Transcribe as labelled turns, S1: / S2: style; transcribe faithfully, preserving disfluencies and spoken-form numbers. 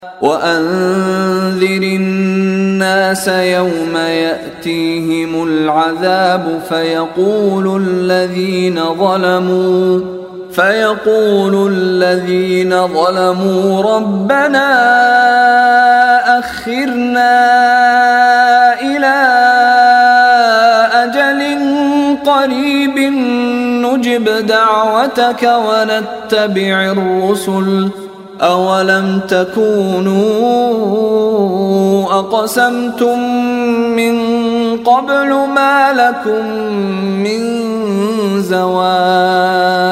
S1: وأنذر الناس يوم يأتيهم العذاب فيقول الذين ظلموا فيقول الذين ظلموا ربنا أخرنا إلى أجل قريب نجب دعوتك ونتبع الرسل أولم تكونوا أقسمتم من قبل ما لكم من زوال